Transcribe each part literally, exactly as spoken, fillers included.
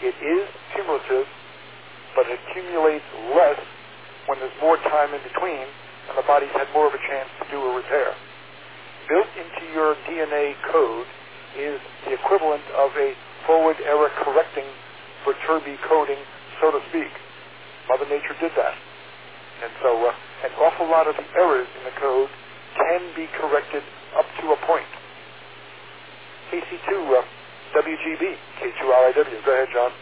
It is cumulative, but it accumulates less when there's more time in between and the body's had more of a chance to do a repair. Built into your D N A code is the equivalent of a forward error correcting Viterbi coding, so to speak. Mother Nature did that. And so uh, an awful lot of the errors in the code can be corrected up to a point. K C two, uh, W G B, K two R I W. Go ahead, John.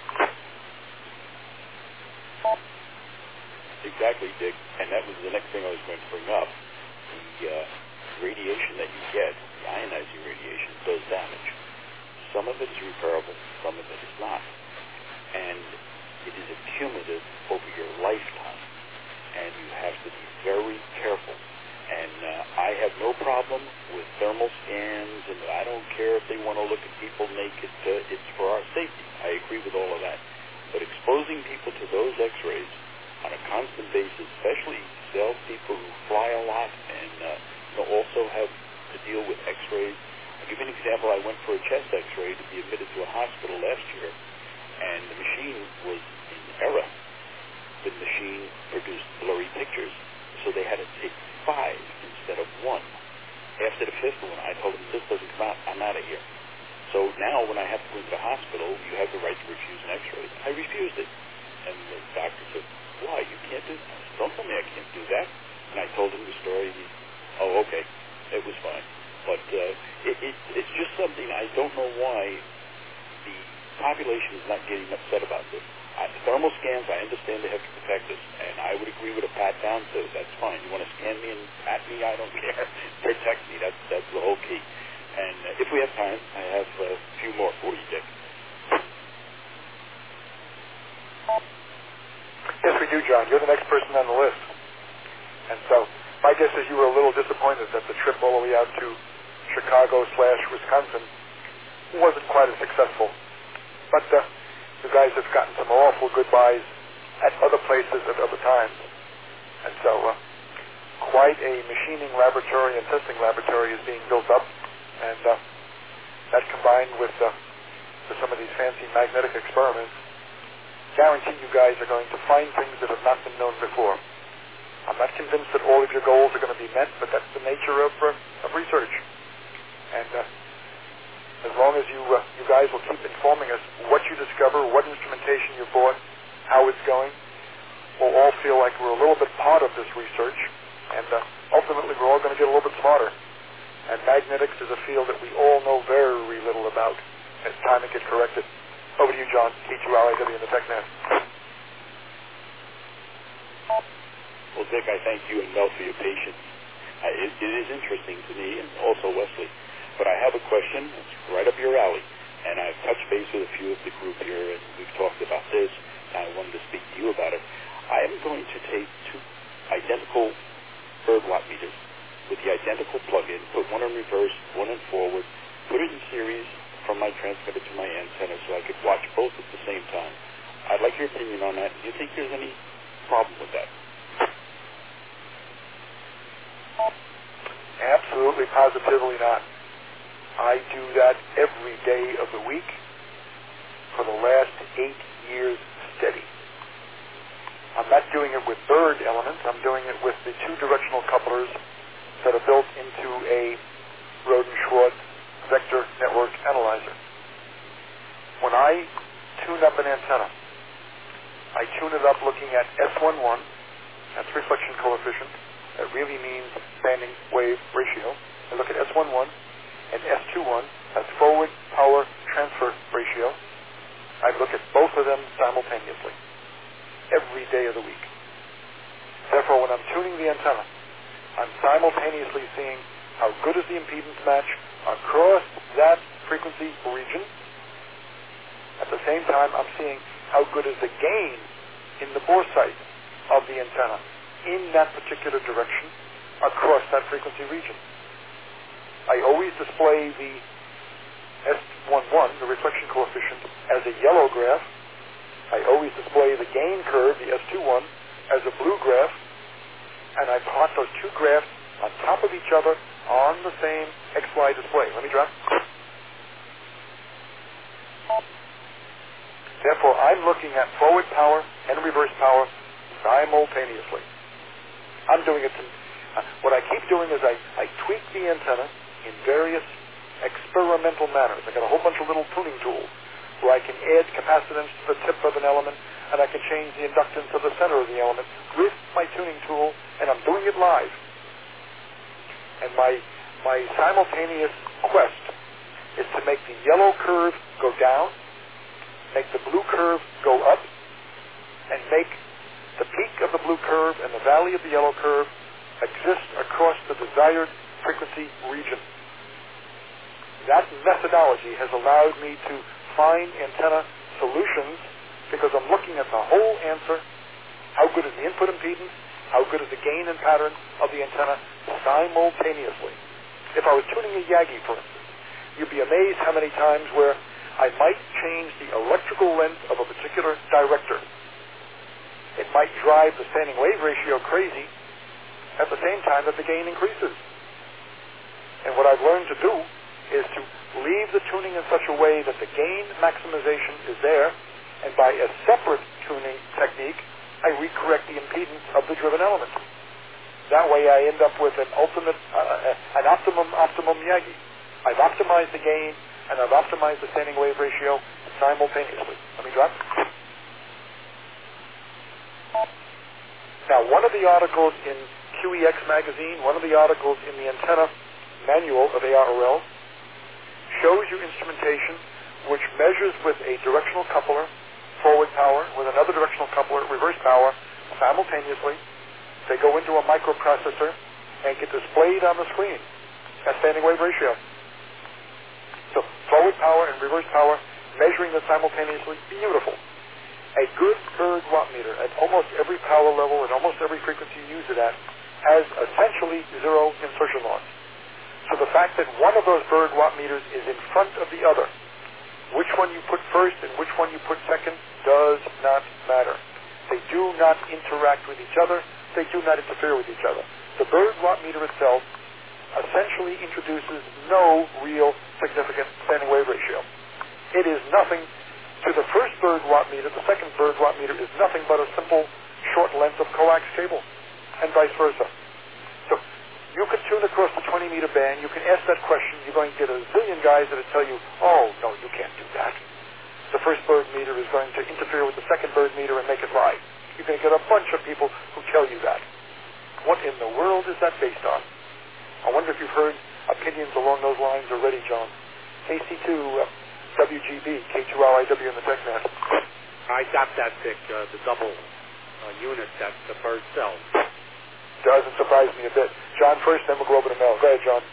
Exactly, Dick. And that was the next thing I was going to bring up. The uh, radiation that you get, the ionizing radiation, does damage. Some of it is repairable, some of it is not. And it is accumulative over your lifetime. And you have to be very careful. And uh, I have no problem with thermal scans, and I don't care if they want to look at people naked. Uh, it's for our safety. I agree with all of that. But exposing people to those x-rays on a constant basis, especially salespeople who fly a lot and uh, you know, also have to deal with x-rays. I'll give you an example. I went for a chest x-ray to be admitted to a hospital last year, and the machine was in error. The machine produced blurry pictures, so they had to take five instead of one. After the fifth one, I told them, this doesn't come out, I'm out of here. So now when I have to go into the hospital, you have the right to refuse an x-ray. I refused it. And the doctor said, why? You can't do that? I said, don't tell me I can't do that. And I told him the story. And he, oh, okay. It was fine. But uh, it, it, it's just something I don't know why the population is not getting upset about this. Uh, thermal scans, I understand they have to protect us, and I would agree with a pat down too. That's fine. You want to scan me and pat me, I don't care. Protect me. That's that's the whole key. And uh, if we have time, I have a few more for you, Dick. Yes, we do, John. You're the next person on the list. And so my guess is you were a little disappointed that the trip all the way out to Chicago slash Wisconsin wasn't quite as successful. But uh, you guys have gotten some awful goodbyes at other places at other times. And so uh, quite a machining laboratory and testing laboratory is being built up. And uh, that combined with, uh, with some of these fancy magnetic experiments, guarantee you guys are going to find things that have not been known before. I'm not convinced that all of your goals are going to be met, but that's the nature of, uh, of research. And uh, as long as you uh, you guys will keep informing us what you discover, what instrumentation you bought, how it's going, we'll all feel like we're a little bit part of this research, and uh, ultimately we're all going to get a little bit smarter. And magnetics is a field that we all know very little about. It's time to get corrected. Over to you, John, K two R I W in the TechNet. Well, Dick, I thank you and Mel for your patience. Uh, it, it is interesting to me, and also Wesley. But I have a question. It's right up your alley. And I've touched base with a few of the group here, and we've talked about this. And I wanted to speak to you about it. I am going to take two identical bird watt meters with the identical plug-in, put one in reverse, one in forward, put it in series from my transmitter to my antenna so I could watch both at the same time. I'd like your opinion on that. Do you think there's any problem with that? Absolutely, positively not. I do that every day of the week for the last eight years steady. I'm not doing it with bird elements. I'm doing it with the two directional couplers that are built into a Roden-Schwartz vector network analyzer. When I tune up an antenna, I tune it up looking at S eleven, that's reflection coefficient. That really means standing wave ratio. I look at S eleven and S twenty-one, that's forward power transfer ratio. I look at both of them simultaneously, every day of the week. Therefore, when I'm tuning the antenna, I'm simultaneously seeing how good is the impedance match across that frequency region. At the same time, I'm seeing how good is the gain in the bore site of the antenna in that particular direction across that frequency region. I always display the S eleven, the reflection coefficient, as a yellow graph. I always display the gain curve, the S twenty-one, as a blue graph, and I plot those two graphs on top of each other on the same X Y display. Let me drop. Therefore, I'm looking at forward power and reverse power simultaneously. I'm doing it. To, uh, what I keep doing is I, I tweak the antenna in various experimental manners. I got a whole bunch of little tuning tools where I can add capacitance to the tip of an element, and I can change the inductance of the center of the element with my tuning tool, and I'm doing it live. And my my simultaneous quest is to make the yellow curve go down, make the blue curve go up, and make the peak of the blue curve and the valley of the yellow curve exist across the desired frequency region. That methodology has allowed me to find antenna solutions because I'm looking at the whole answer. How good is the input impedance? How good is the gain and pattern of the antenna simultaneously? If I was tuning a Yagi, for instance, you'd be amazed how many times where I might change the electrical length of a particular director. It might drive the standing wave ratio crazy at the same time that the gain increases. And what I've learned to do is to leave the tuning in such a way that the gain maximization is there, and by a separate tuning technique, I recorrect the impedance of the driven element. That way I end up with an ultimate, uh, an optimum optimum Yagi. I've optimized the gain, and I've optimized the standing wave ratio simultaneously. Let me drop. Now, one of the articles in Q E X magazine, one of the articles in the antenna manual of A R O L, shows you instrumentation which measures with a directional coupler, forward power, with another directional coupler, reverse power, simultaneously. They go into a microprocessor and get displayed on the screen at standing wave ratio. So forward power and reverse power, measuring them simultaneously, beautiful. A good Berg watt meter at almost every power level and almost every frequency you use it at has essentially zero insertion loss. So the fact that one of those Berg watt meters is in front of the other, which one you put first and which one you put second, does not matter. They do not interact with each other. They do not interfere with each other. The Berg watt meter itself essentially introduces no real significant standing wave ratio. It is nothing to the first Berg watt meter. The second Berg watt meter is nothing but a simple short length of coax cable, and vice versa. So you can tune across the twenty meter band. You can ask that question. You're going to get a zillion guys that will tell you, oh, no, you can't do that. The first Berg meter is going to interfere with the second Berg meter and make it lie. You're going to get a bunch of people who tell you that. What in the world is that based on? I wonder if you've heard opinions along those lines already, John. K C two uh, W G B, K two L I W in the TechNet. I got that, Dick, uh, the double uh, unit that the bird sells. Doesn't surprise me a bit. John first, then we'll go over to Mel. Go ahead, John.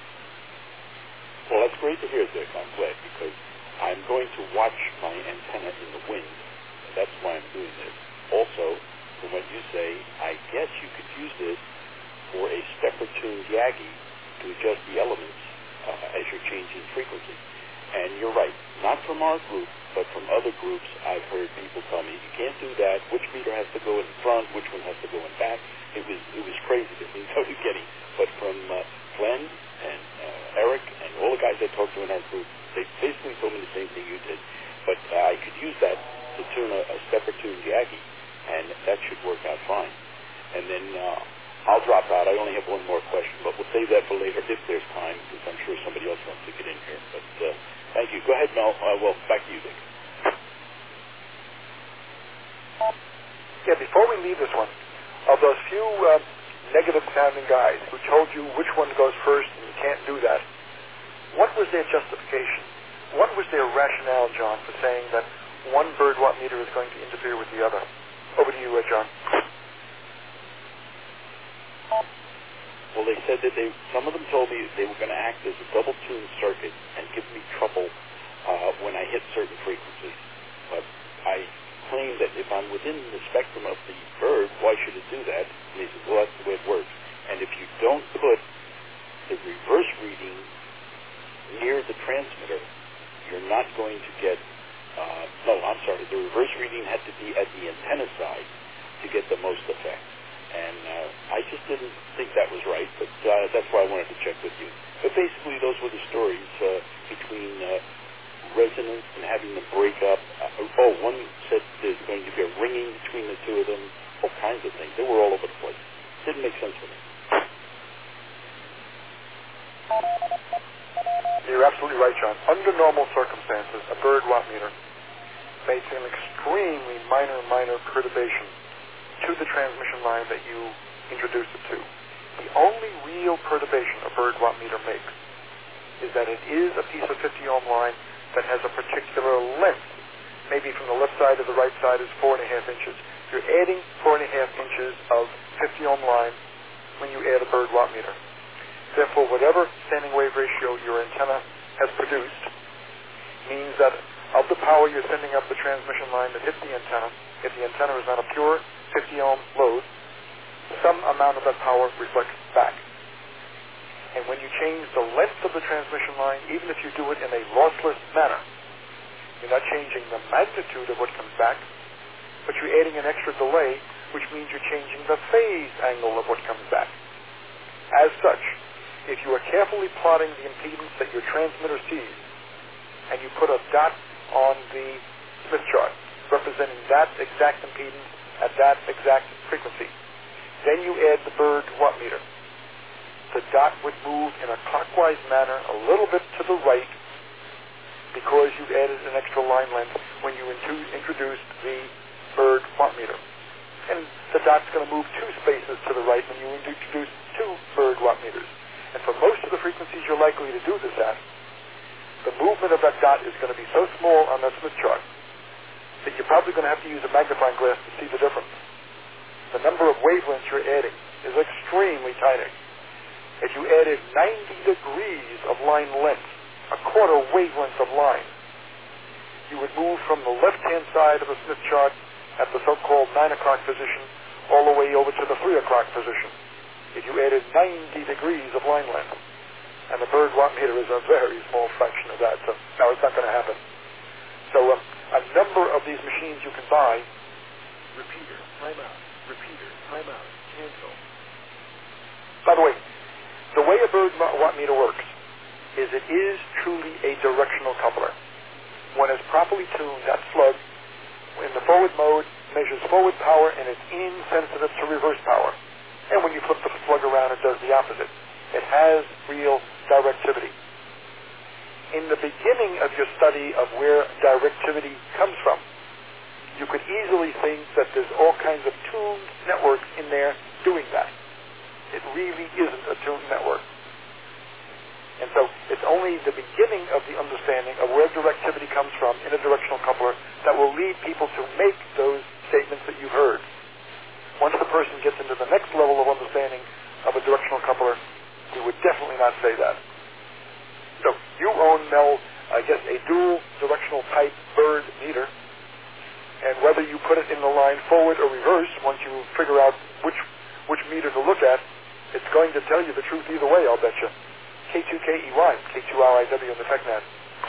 Well, that's great to hear, Dick. I'm glad, because I'm going to watch my antenna in the wind. That's why I'm doing this. Also, from what you say, I guess you could use this for a stepper-tuned Yagi to adjust the elements uh, as you're changing frequency. And you're right, not from our group, but from other groups, I've heard people tell me, you can't do that, which meter has to go in front, which one has to go in back. It was it was crazy, that things I was getting. But from uh, Glenn and uh, Eric and all the guys I talked to in our group, they basically told me the same thing you did. But uh, I could use that to tune a, a stepper-tuned Yagi, and that should work out fine. And then uh, I'll drop out. I only have one more question, but we'll save that for later if there's time, because I'm sure somebody else wants to get in here. But uh, thank you. Go ahead, Mel. Uh, well, back to you, Dick. Yeah, before we leave this one, of those few uh, negative-sounding guys who told you which one goes first and you can't do that, what was their justification? What was their rationale, John, for saying that one Berg watt meter is going to interfere with the other? Over to you, uh, John. Well, they said that they, some of them told me they were going to act as a double-tuned circuit and give me trouble uh, when I hit certain frequencies. But I claim that if I'm within the spectrum of the Berg, why should it do that? And they said, well, that's the way it works. And if you don't put the reverse reading near the transmitter, you're not going to get, uh, no, I'm sorry, the reverse reading had to be at the antenna side to get the most effect. And uh, I just didn't think that was right, but uh, that's why I wanted to check with you. But basically, those were the stories uh, between uh, resonance and having them break up. Uh, oh, one makes an extremely minor, minor perturbation to the transmission line that you introduce it to. The only real perturbation a bird watt meter makes is that it is a piece of fifty ohm line that has a particular length. Maybe from the left side to the right side is four and a half inches. You're adding four and a half inches of fifty ohm line when you add a bird watt meter. Therefore, whatever standing wave ratio your antenna has produced means that of the power you're sending up the transmission line that hits the antenna, if the antenna is not a pure fifty ohm load, some amount of that power reflects back. And when you change the length of the transmission line, even if you do it in a lossless manner, you're not changing the magnitude of what comes back, but you're adding an extra delay, which means you're changing the phase angle of what comes back. As such, if you are carefully plotting the impedance that your transmitter sees, and you put a dot on the Smith chart representing that exact impedance at that exact frequency, then you add the bird watt meter. The dot would move in a clockwise manner a little bit to the right because you've added an extra line length when you into- introduced the bird watt meter. And the dot's going to move two spaces to the right when you introduce two bird watt meters. And for most of the frequencies you're likely to do this at, the movement of that dot is going to be so small on that Smith chart that you're probably going to have to use a magnifying glass to see the difference. The number of wavelengths you're adding is extremely tiny. If you added ninety degrees of line length, a quarter wavelength of line, you would move from the left-hand side of the Smith chart at the so-called nine o'clock position all the way over to the three o'clock position. If you added ninety degrees of line length, and the bird watt meter is a very small fraction of that, so no, it's not going to happen. So um, a number of these machines you can buy, repeater, timeout, repeater, timeout, cancel. By the way, the way a bird watt meter works is it is truly a directional coupler. When it's properly tuned, that slug in the forward mode measures forward power and it's insensitive to reverse power. And when you flip the slug around, it does the opposite. It has real directivity. In the beginning of your study of where directivity comes from, you could easily think that there's all kinds of tuned networks in there doing that. It really isn't a tuned network. And so it's only the beginning of the understanding of where directivity comes from in a directional coupler that will lead people to make those statements that you've heard. Once the person gets into the next level of understanding of a directional coupler, he would definitely not say that. So you own, Mel, I guess, a dual directional type bird meter, and whether you put it in the line forward or reverse, once you figure out which which meter to look at, it's going to tell you the truth either way, I'll bet you. K two K E Y, K two R I W in the TechNet.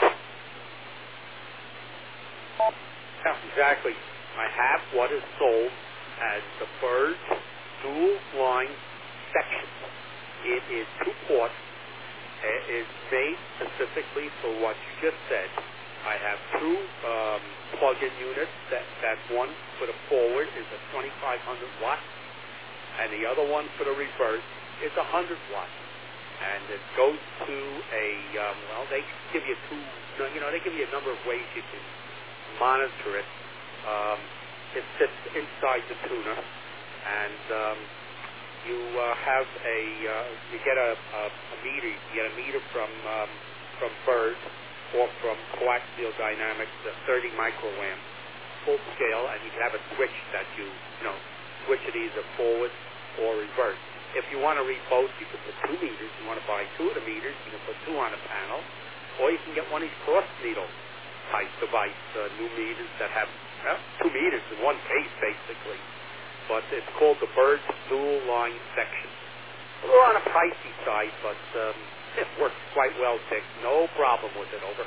Yeah, exactly. I have what is sold as the bird dual line section. It is two ports. It is made specifically for what you just said. I have two um, plug-in units. That, that one for the forward is a twenty-five hundred watt, and the other one for the reverse is one hundred watt. And it goes to a, um, well, they give you two, you know, they give you a number of ways you can monitor it. Um, it sits inside the tuner, and um, you uh, have a, uh, you get a, a, a meter, you get a meter from um, from Bird or from Coaxial Dynamics, the thirty microamp, full scale, and you can have a switch that you, you know, switch it either forward or reverse. If you want to read both, you can put two meters. You want to buy two of the meters, you can put two on a panel, or you can get one of these cross needle type device, uh, new meters that have well, two meters in one case, basically. But it's called the Bird dual line section. A little on a pricey side, but um, it works quite well, Dick. No problem with it. Over.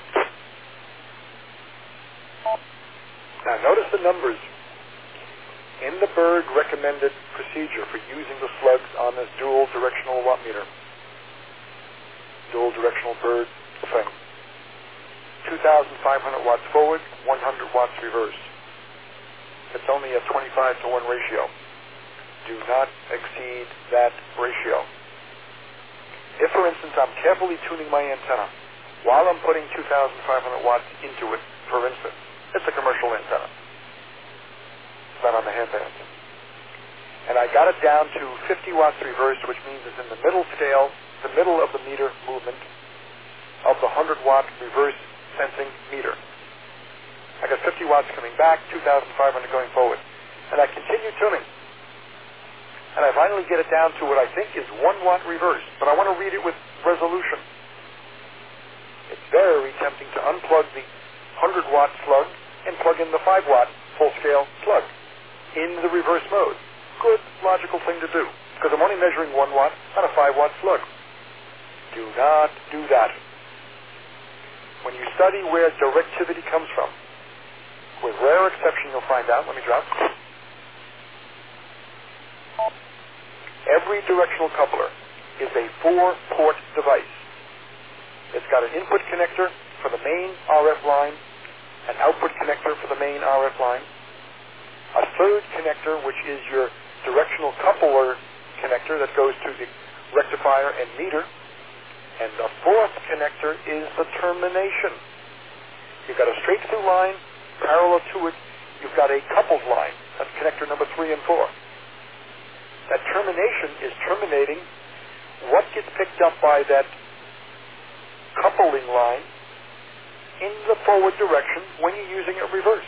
Now, notice the numbers. In the Bird recommended procedure for using the slugs on this dual directional watt meter, dual directional Bird thing, two thousand five hundred watts forward, one hundred watts reverse. It's only a twenty-five to one ratio. Do not exceed that ratio. If, for instance, I'm carefully tuning my antenna while I'm putting two thousand five hundred watts into it, for instance, it's a commercial inch. got it down to fifty watts reverse, which means it's in the middle scale, the middle of the meter movement of the one hundred watt reverse sensing meter. I got fifty watts coming back, two thousand five hundred going forward. And I continue tuning. And I finally get it down to what I think is one watt reverse, but I want to read it with resolution. It's very tempting to unplug the one hundred watt slug and plug in the five watt full-scale slug in the reverse mode. Good, logical thing to do, because I'm only measuring one watt on a five watt slug. Do not do that. When you study where directivity comes from, with rare exception you'll find out, let me drop. Every directional coupler is a four-port device. It's got an input connector for the main R F line, an output connector for the main R F line, a third connector, which is your directional coupler connector that goes to the rectifier and meter, and the fourth connector is the termination. You've got a straight-through line. Parallel to it, you've got a coupled line. That's connector number three and four. That termination is terminating what gets picked up by that coupling line in the forward direction when you're using it reverse.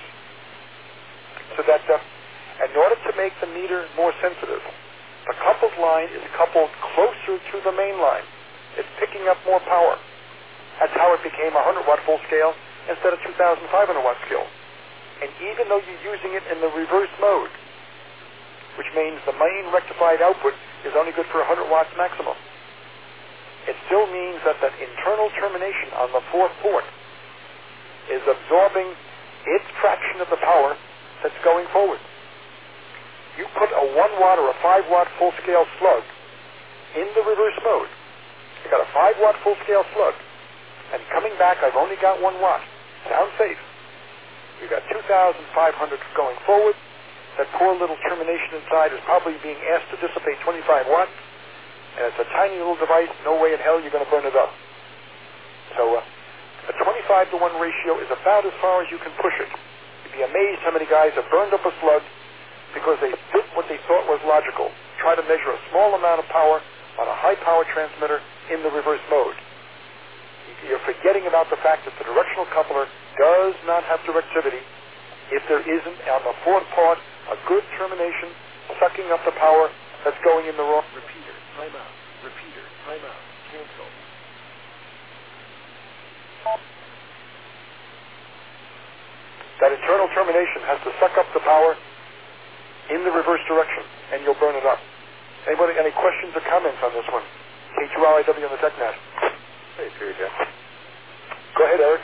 So that uh, in order to make the meter more sensitive, the coupled line is coupled closer to the main line. It's picking up more power. That's how it became a one hundred watt full scale instead of two thousand five hundred watt scale. And even though you're using it in the reverse mode, which means the main rectified output is only good for one hundred watts maximum, it still means that that internal termination on the fourth port is absorbing its fraction of the power that's going forward. You put a one watt or a five watt full scale slug in the reverse mode. You got a five watt full scale slug, and coming back I've only got one watt. Sounds safe. You've got two thousand five hundred going forward. That poor little termination inside is probably being asked to dissipate twenty-five watts, and it's a tiny little device. No way in hell you're going to burn it up. So uh, a twenty-five to one ratio is about as far as you can push it. You'd be amazed how many guys have burned up a slug because they did what they thought was logical. Try to measure a small amount of power on a high-power transmitter in the reverse mode. You're forgetting about the fact that the directional coupler does not have directivity if there isn't on the fourth part a good termination sucking up the power that's going in the wrong. Repeater, time out. Repeater, time out. Cancel. That internal termination has to suck up the power in the reverse direction, and you'll burn it up. Anybody, any questions or comments on this one? K two R I W on the TechNet. Hey, sure, Jeff. Go ahead, Eric.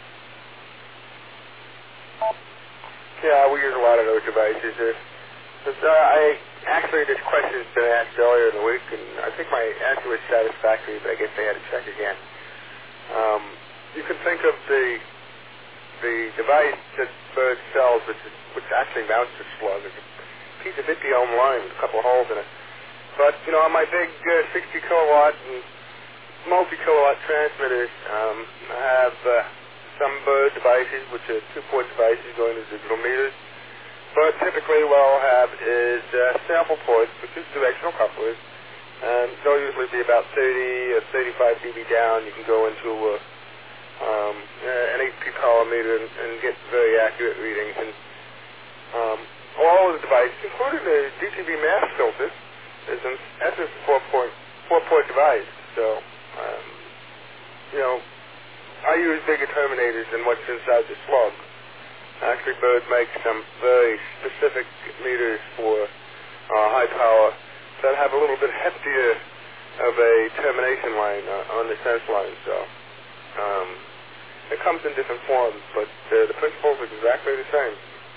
Yeah, we use a lot of those devices. Uh, but, uh, I actually, this question's been asked earlier in the week, and I think my answer was satisfactory, but I guess I had to check again. Um, you can think of the the device that Bird sells, which, is, which actually mounts the slug, as a piece of fifty ohm line with a couple of holes in it. But, you know, on my big uh, sixty kilowatt and multi-kilowatt transmitters, um, I have uh, some Bird devices, which are two-port devices going to digital meters. But typically what I'll have is uh, sample ports, which is directional couplers. And they'll usually be about thirty or thirty-five dB down. You can go into a, um, an H P color meter and, and get very accurate readings. And um, all of the devices, including the D T V mask filter, is in essence a four-port, four-port device. So, um, you know, I use bigger terminators than what's inside the slug. Actually, Bird makes some very specific meters for uh, high power that have a little bit heftier of a termination line uh, on the sense line. So um, it comes in different forms, but uh, the principles are exactly the same.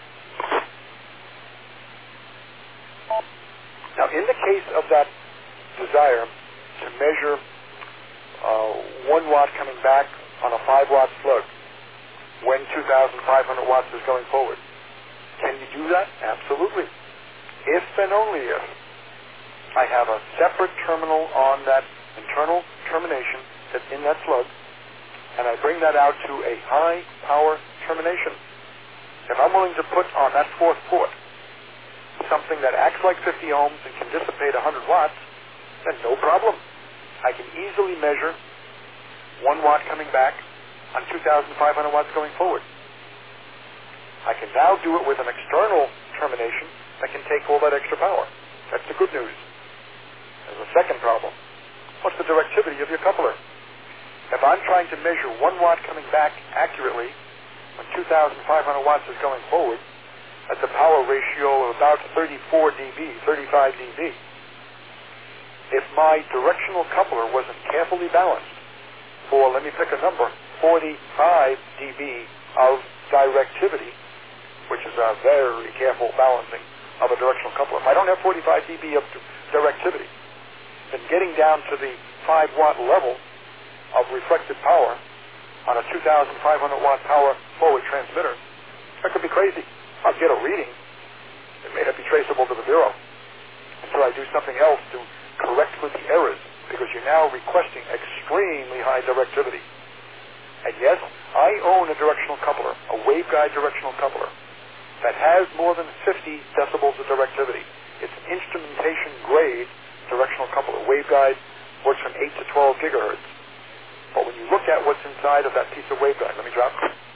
Now, in the case of that desire to measure uh, one watt coming back on a five watt slug when two thousand five hundred watts is going forward, can you do that? Absolutely. If and only if I have a separate terminal on that internal termination that's in that slug, and I bring that out to a high power termination. If I'm willing to put on that fourth port something that acts like fifty ohms and can dissipate one hundred watts, then no problem. I can easily measure one watt coming back on two thousand five hundred watts going forward. I can now do it with an external termination that can take all that extra power. That's the good news. There's a second problem. What's the directivity of your coupler? If I'm trying to measure one watt coming back accurately when two thousand five hundred watts is going forward, that's a power ratio of about thirty-four decibels, thirty-five decibels. If my directional coupler wasn't carefully balanced for, let me pick a number, forty-five decibels of directivity, which is a very careful balancing of a directional coupler. If I don't have forty-five decibels of directivity, then getting down to the five watt level of reflected power on a two thousand five hundred watt power forward transmitter, that could be crazy. I'll get a reading. It may not be traceable to the bureau. So I do something else to correct for the errors, because you're now requesting extremely high directivity. And yes, I own a directional coupler, a waveguide directional coupler, that has more than fifty decibels of directivity. It's an instrumentation grade directional coupler. Waveguide works from eight to twelve gigahertz. But when you look at what's inside of that piece of waveguide, let me drop.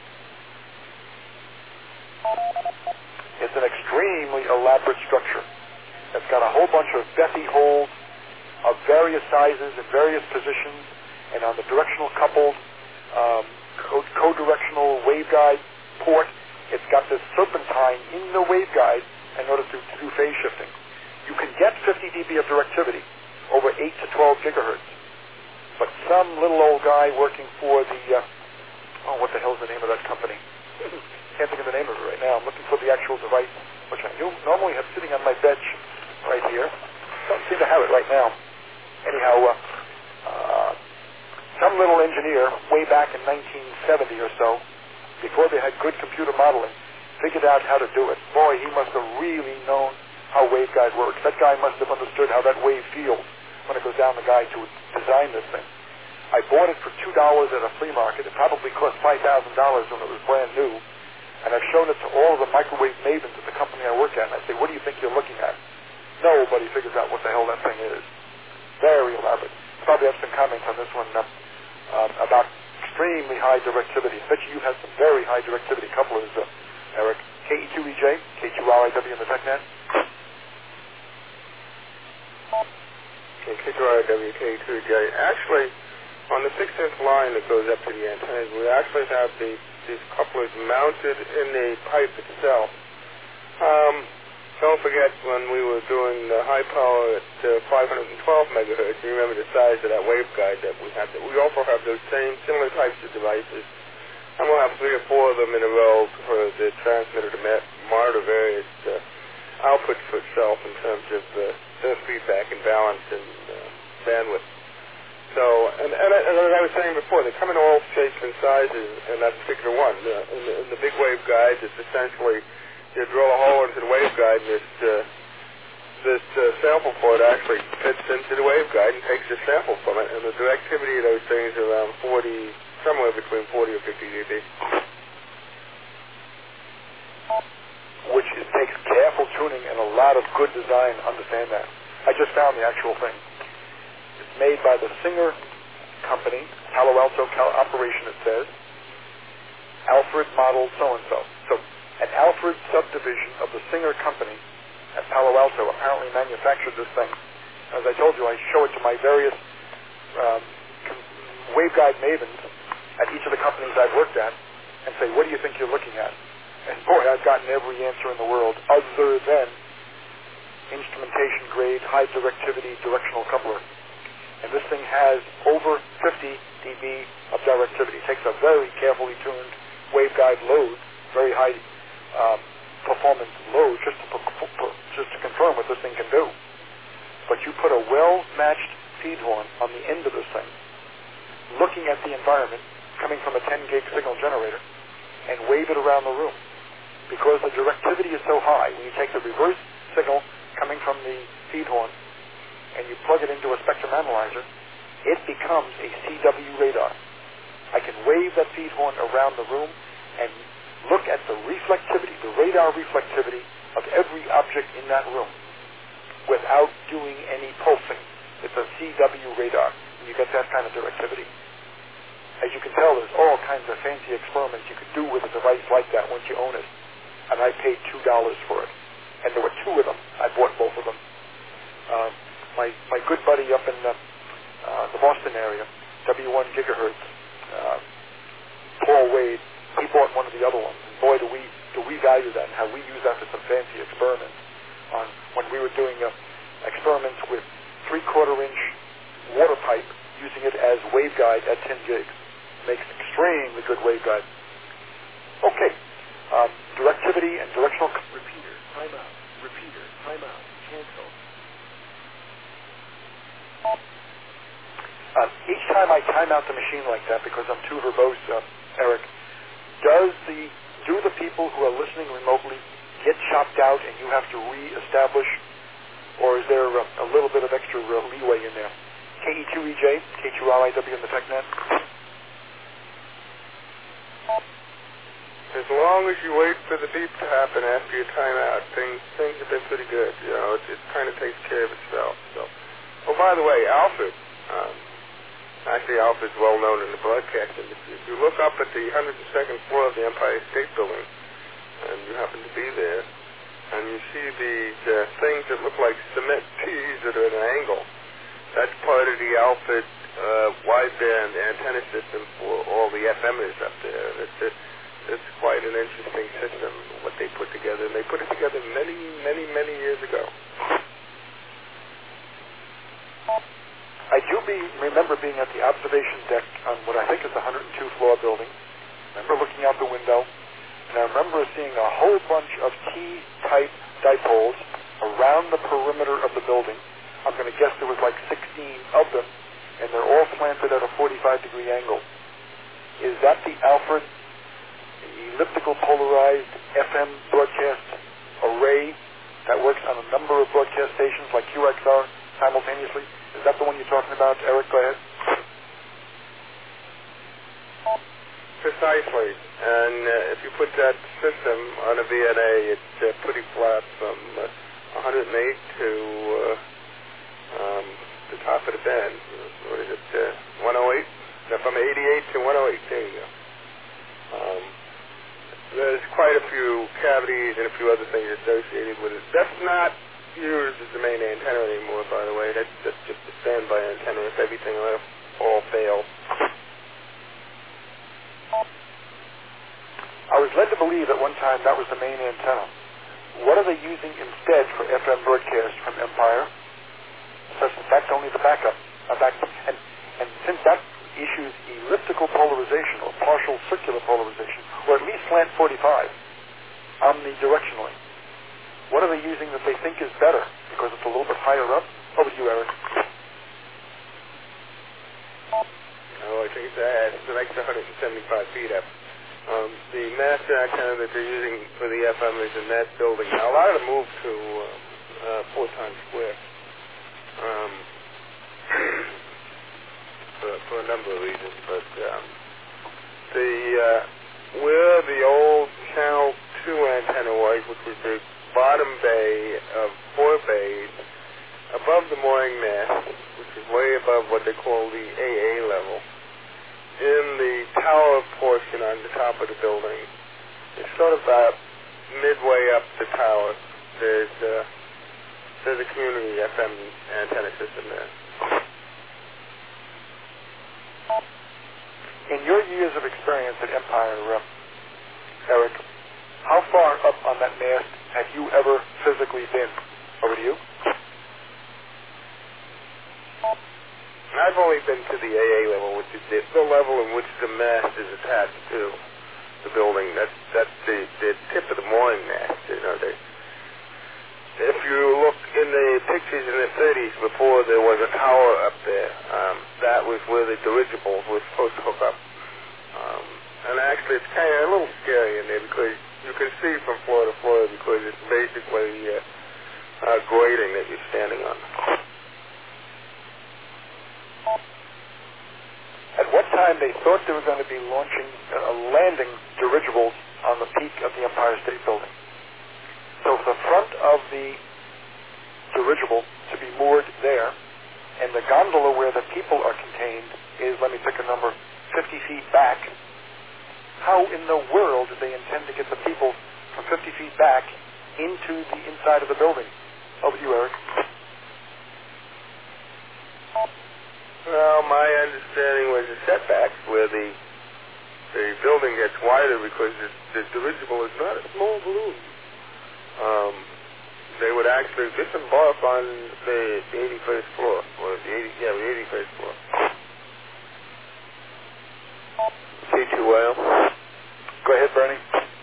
It's an extremely elaborate structure. It's got a whole bunch of Bethy holes of various sizes and various positions, and on the directional coupled um, co- co-directional waveguide port, it's got this serpentine in the waveguide in order to, to do phase shifting. You can get fifty decibels of directivity over eight to twelve gigahertz, but some little old guy working for the, uh, oh, what the hell's the name of that company? Can't think of the name of it right now. I'm looking for the actual device, which I do normally have sitting on my bench right here. Don't seem to have it right now. Anyhow, uh, uh, some little engineer way back in nineteen seventy or so, before they had good computer modeling, figured out how to do it. Boy, he must have really known how waveguide works. That guy must have understood how that wave feels when it goes down the guide to design this thing. I bought it for two dollars at a flea market. It probably cost five thousand dollars when it was brand new. And I've shown it to all of the microwave mavens at the company I work at. And I say, what do you think you're looking at? Nobody figures out what the hell that thing is. Very elaborate. Probably have some comments on this one uh, uh, about extremely high directivity. I bet you you have some very high directivity couplers, uh, Eric. K E two E J, K two R I W in the TechNet. Okay, K two R I W, K two E J. Actually, on the six-inch line that goes up to the antennas, we actually have the, these couplers mounted in the pipe itself. Um, don't forget when we were doing the high power at uh, five hundred twelve megahertz, you remember the size of that waveguide that we have. We also have those same similar types of devices, and we'll have three or four of them in a row for the transmitter to monitor various uh, outputs for itself in terms of uh, the feedback and balance and uh, bandwidth. So, and, and, and as I was saying before, they come in all shapes and sizes in that particular one. Uh, in, the, in the big waveguides, it's essentially you drill a hole into the waveguide, and this, uh, this uh, sample port actually fits into the waveguide and takes a sample from it, and the directivity of those things is around forty, somewhere between forty or fifty decibels. Which it takes careful tuning and a lot of good design to understand that. I just found the actual thing. It's made by the Singer Company, Palo Alto Cal- operation, it says. Alfred Model so-and-so. So an Alfred subdivision of the Singer Company at Palo Alto apparently manufactured this thing. As I told you, I show it to my various um, com- waveguide mavens at each of the companies I've worked at and say, what do you think you're looking at? And boy, I've gotten every answer in the world other than instrumentation grade, high directivity, directional coupler. And this thing has over fifty decibels of directivity. It takes a very carefully tuned waveguide load, very high um, performance load, just to, just to confirm what this thing can do. But you put a well-matched feed horn on the end of this thing, looking at the environment, coming from a ten gig signal generator, and wave it around the room. Because the directivity is so high, when you take the reverse signal coming from the feed horn and you plug it into a spectrum analyzer, it becomes a C W radar. I can wave that feed horn around the room and look at the reflectivity, the radar reflectivity of every object in that room without doing any pulsing. It's a C W radar, and you get that kind of directivity. As you can tell, there's all kinds of fancy experiments you could do with a device like that once you own it. And I paid two dollars for it. And there were two of them. I bought both of them. Uh, my my good buddy up in the, uh, the Boston area, W one gigahertz, uh, Paul Wade, he bought one of the other ones. And boy, do we do we value that and how we use that for some fancy experiments. On when we were doing uh, experiments with three-quarter inch water pipe, using it as waveguide at ten gigs. Makes extremely good waveguide. Okay. Um, directivity and directional... Repeater, timeout. Repeater, timeout. Cancel. Uh, each time I time out the machine like that, because I'm too verbose, uh, Eric, does the do the people who are listening remotely get chopped out and you have to re-establish, or is there a, a little bit of extra uh, leeway in there? K E two E J, K two R I W in the TechNet. As long as you wait for the beep to happen after your timeout, things things have been pretty good. You know, it, it kind of takes care of itself. So, oh, by the way, Alfred. Um, actually, Alfred's well known in the broadcast industry. If you look up at the one hundred second floor of the Empire State Building, and you happen to be there, and you see these uh, things that look like cement T's that are at an angle, that's part of the Alfred uh, wideband antenna system for all the F Mers up there. And it's, it, it's quite an interesting system, what they put together. And they put it together many, many, many years ago. I do be, remember being at the observation deck on what I think is the one hundred two floor building. I remember looking out the window, and I remember seeing a whole bunch of T-type dipoles around the perimeter of the building. I'm going to guess there was like sixteen of them, and they're all slanted at a forty-five degree angle. Is that the Alfred elliptical polarized F M broadcast array that works on a number of broadcast stations like Q X R simultaneously? Is that the one you're talking about, Eric? Go ahead. Precisely. And uh, if you put that system on a V N A, it's uh, pretty flat from uh, one hundred eight to uh, um, the top of the band. What is it? Uh, one oh eight? No, from eighty-eight to one oh eight. There you go. Um, there's quite a few cavities and a few other things associated with it. That's not used as the main antenna anymore, by the way. That's, that's just a standby antenna if everything else all fails. I was led to believe at one time that was the main antenna. What are they using instead for F M broadcast from Empire? Such that that's only the backup. Uh, back, and, and since that issues elliptical polarization or partial circular polarization, or at least slant forty-five, omnidirectionally, what are they using that they think is better because it's a little bit higher up? Over to you, Eric. Oh, I think that it's an extra one hundred seventy-five feet up. Um, the master antenna that they're using for the F M is in that building. Now, a lot of them moved to uh, uh, Fort Times Square um, for, for a number of reasons, but um, the uh, where the old Channel two antenna was, which was the bottom bay of four bays, above the mooring mast, which is way above what they call the A A level, in the tower portion on the top of the building, it's sort of about midway up the tower. There's, uh, there's a community F M antenna system there. In your years of experience at Empire, uh, Eric, how far up on that mast have you ever physically been? Over to you. I've only been to the A A level, which is the, the level in which the mast is attached to the building. That's that's the, the tip of the mooring mast. You know, they, if you look in the pictures in the thirties, before there was a tower up there, um, that was where the dirigibles were supposed to hook up. Um, and actually, it's kind of a little scary in there because you can see from floor to floor because it's basically uh, uh, grading that you're standing on. At what time they thought they were going to be launching, uh, landing dirigibles on the peak of the Empire State Building. So for the the dirigible to be moored there, and the gondola where the people are contained is, let me pick a number, fifty feet back. How in the world did they intend to get the people from fifty feet back into the inside of the building? Over to you, Eric. Well, my understanding was the setbacks where the the building gets wider because the, the dirigible is not a small balloon. Um, they would actually disembark on the, the eighty-first floor, or the eighty, yeah, the eighty-first floor. K two Y L. Go ahead, Bernie.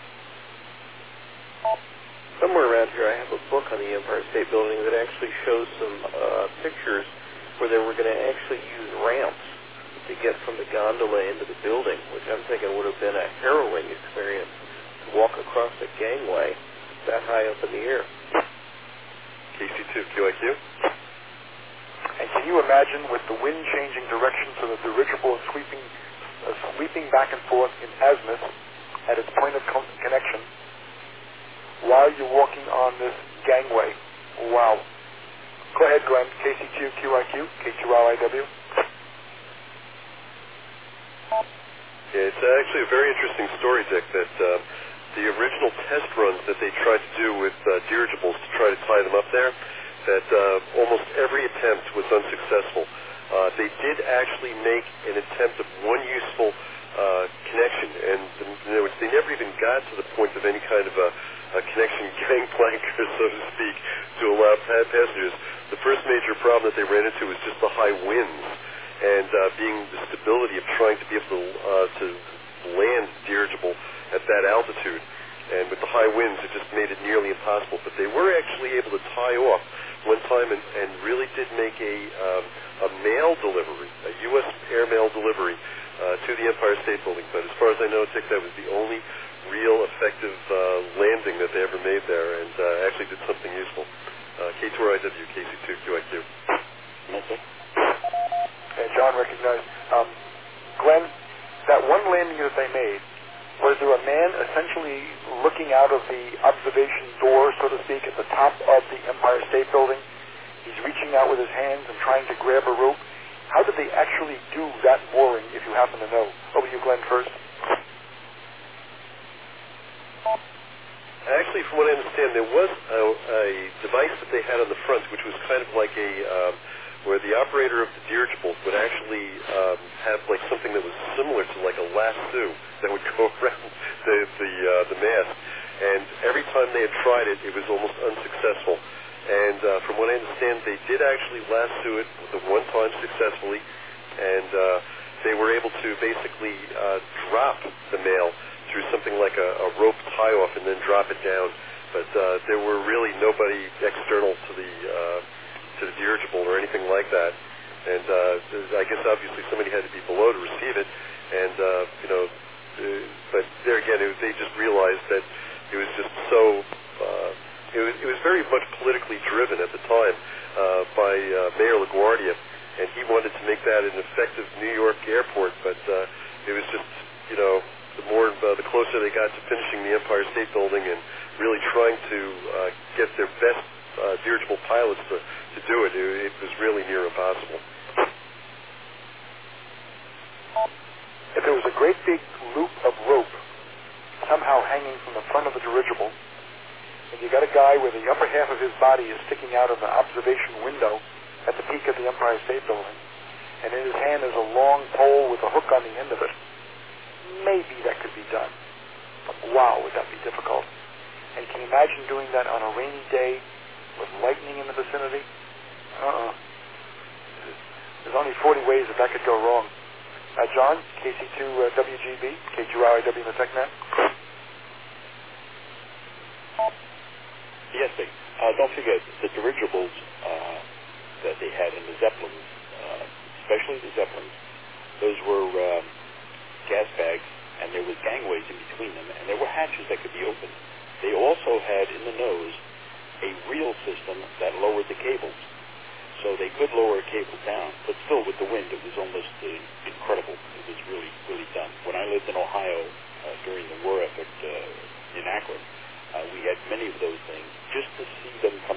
Somewhere around here I have a book on the Empire State Building that actually shows some uh, pictures where they were going to actually use ramps to get from the gondola into the building, which I'm thinking would have been a harrowing experience to walk across the gangway that high up in the air. K C two Q I Q. And can you imagine with the wind changing direction so the dirigible is sweeping, uh, sweeping back and forth in azimuth at its point of con- connection while you're walking on this gangway? Wow. Go ahead, Glenn. K C two Q I Q, K two R I W. Yeah, it's actually a very interesting story, Dick, that uh, the original test runs that they tried to do with uh, dirigibles to try to tie them up there, that uh, almost every attempt was unsuccessful. Uh, they did actually make an attempt of one useful uh, connection, and in other words, they never even got to the point of any kind of a, a connection gangplank, or so to speak, to allow pa- passengers. The first major problem that they ran into was just the high winds, and uh, being the stability of trying to be able to, uh, to land dirigible at that altitude. And with the high winds, it just made it nearly impossible. But they were actually able to tie off one time and, and really did make a, um, a mail delivery, a U S airmail delivery uh, to the Empire State Building. But as far as I know, Dick, that was the only real effective uh, landing that they ever made there, and uh, actually did something useful. Uh, K two R I W, K C two Q I Q. And John recognized. Um, Glenn, that one landing that they made, was there a man essentially looking out of the observation door, so to speak, at the top of the Empire State Building? He's reaching out with his hands and trying to grab a rope. How did they actually do that mooring, if you happen to know? Over to you, Glenn, first. Actually, from what I understand, there was a, a device that they had on the front, which was kind of like a, um, where the operator of the dirigible would actually um, have like something that was similar to like a lasso that would go around the the, uh, the mast. And every time they had tried it, it was almost unsuccessful. And uh, from what I understand, they did actually lasso it the one time successfully, and uh, they were able to basically uh, drop the mail through something like a, a rope tie-off and then drop it down. But uh, there were really nobody external to the uh, to the dirigible or anything like that. And uh, I guess obviously somebody had to be below to receive it. And uh, you know, uh, but there again, it was, they just realized that it was just so. Uh, it was it was very much politically driven at the time uh, by uh, Mayor LaGuardia, and he wanted to make that an effective New York airport. But uh, it was just, you know, the more, uh, the closer they got to finishing the Empire State Building and really trying to uh, get their best uh, dirigible pilots to, to do it, it, it was really near impossible. If there was a great big loop of rope somehow hanging from the front of the dirigible, and you got a guy where the upper half of his body is sticking out of the observation window at the peak of the Empire State Building, and in his hand is a long pole with a hook on the end of it, maybe that could be done. But wow, would that be difficult. And can you imagine doing that on a rainy day with lightning in the vicinity? Uh-uh. There's only forty ways that that could go wrong. Uh, John, K C two uh, W G B, K two R I W in the TechNet. Yes, Dick. Uh, don't forget the dirigibles uh, that they had in the Zeppelins, uh, especially the Zeppelins, those were um, gas bags, and there was gangways in between them, and there were hatches that could be opened. They also had in the nose a reel system that lowered the cables. So they could lower a cable down, but still with the wind, it was almost uh, incredible. It was really, really done. When I lived in Ohio uh, during the war effort uh, in Akron, uh, we had many of those things. Just to see them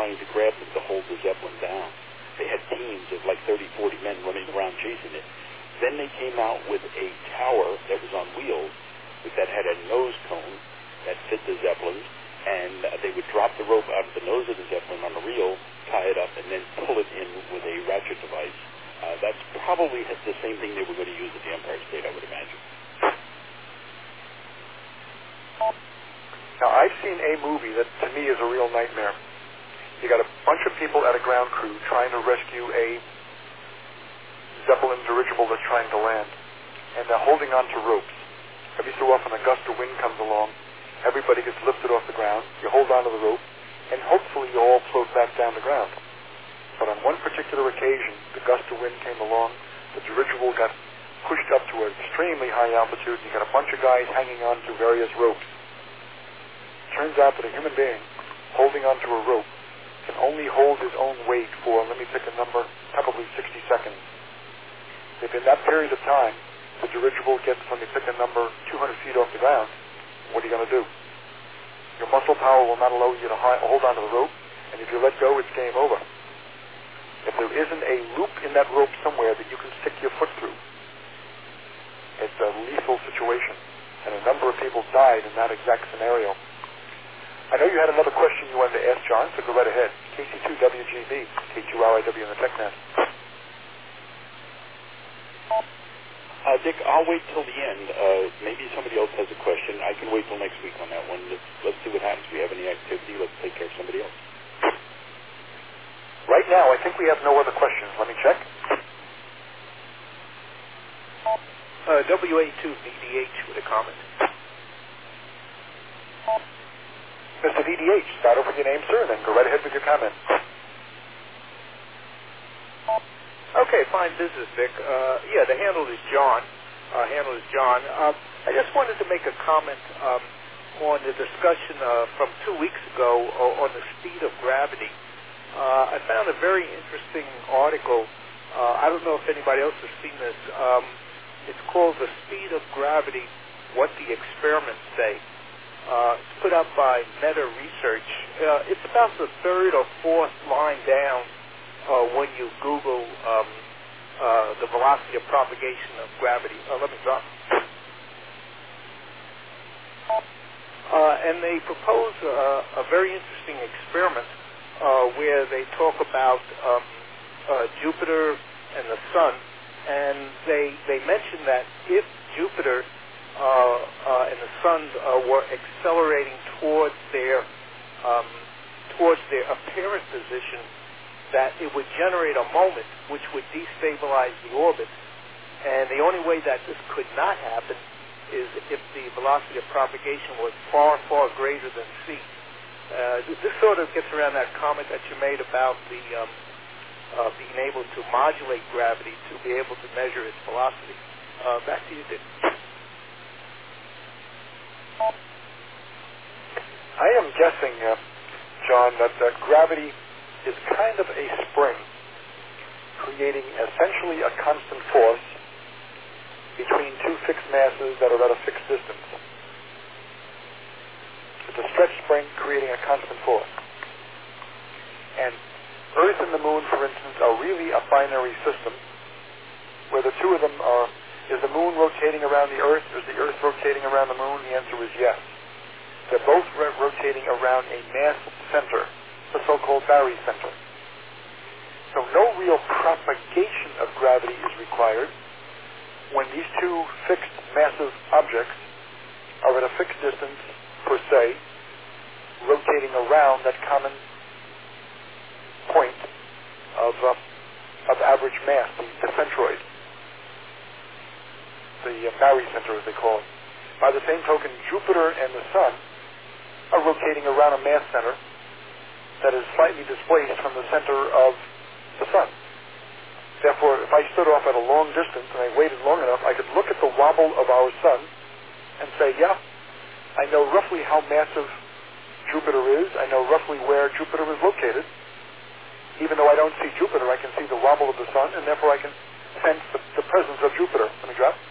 trying to grab them to hold the Zeppelin down. They had teams of like thirty, forty men running around chasing it. Then they came out with a tower that was on wheels that had a nose cone that fit the Zeppelins, and uh, they would drop the rope out of the nose of the Zeppelin on a reel, tie it up, and then pull it in with a ratchet device. Uh, that's probably the same thing they were going to use at the Empire State, I would imagine. Now, I've seen a movie that, to me, is a real nightmare. You got a bunch of people at a ground crew trying to rescue a Zeppelin dirigible that's trying to land, and they're holding on to ropes. Every so often, a gust of wind comes along. Everybody gets lifted off the ground. You hold on to the rope, and hopefully you all float back down the ground. But on one particular occasion, the gust of wind came along. The dirigible got pushed up to an extremely high altitude. You got a bunch of guys hanging on to various ropes. Turns out that a human being holding onto a rope can only hold his own weight for, let me pick a number, probably sixty seconds. If in that period of time, the dirigible gets, let me pick a number, two hundred feet off the ground, what are you going to do? Your muscle power will not allow you to hold onto the rope, and if you let go, it's game over. If there isn't a loop in that rope somewhere that you can stick your foot through, it's a lethal situation, and a number of people died in that exact scenario. I know you had another question you wanted to ask, John, so go right ahead. K C two W G B, K two R I W in the TechNet. Uh, Dick, I'll wait till the end. Uh, maybe somebody else has a question. I can wait till next week on that one. Let's, let's see what happens. If we have any activity, let's take care of somebody else. Right now, I think we have no other questions. Let me check. Uh, W A two V D H with a comment. Mister V D H, start off with your name, sir, and then go right ahead with your comment. Okay, fine business, Vic. Uh, yeah, the handle is John. Uh, handle is John. Um, I just wanted to make a comment um, on the discussion uh, from two weeks ago uh, on the speed of gravity. Uh, I found a very interesting article. Uh, I don't know if anybody else has seen this. Um, it's called The Speed of Gravity, What the Experiments Say. Uh, it's put out by Meta Research. Uh, it's about the third or fourth line down uh, when you Google um, uh, the velocity of propagation of gravity. Uh, let me drop. Uh, and they propose uh, a very interesting experiment uh, where they talk about um, uh, Jupiter and the Sun, and they they mention that if Jupiter Uh, uh, and the Sun uh, were accelerating towards their um, towards their apparent position, that it would generate a moment which would destabilize the orbit. And the only way that this could not happen is if the velocity of propagation was far, far greater than c. Uh, this sort of gets around that comment that you made about the um, uh, being able to modulate gravity to be able to measure its velocity. Uh, back to you, Dick. I am guessing, uh, John, that uh, gravity is kind of a spring, creating essentially a constant force between two fixed masses that are at a fixed distance. It's a stretch spring creating a constant force. And Earth and the Moon, for instance, are really a binary system, where the two of them are, is the Moon rotating around the Earth, is the Earth rotating around the Moon? The answer is yes. They're both ro- rotating around a mass center, the so-called barycenter. So no real propagation of gravity is required when these two fixed massive objects are at a fixed distance, per se, rotating around that common point of, uh, of average mass, the, the centroid, the uh, barycenter as they call it. By the same token, Jupiter and the Sun are rotating around a mass center that is slightly displaced from the center of the Sun. Therefore, if I stood off at a long distance and I waited long enough, I could look at the wobble of our Sun and say, yeah, I know roughly how massive Jupiter is. I know roughly where Jupiter is located. Even though I don't see Jupiter, I can see the wobble of the Sun, and therefore I can sense the, the presence of Jupiter. Let me drop.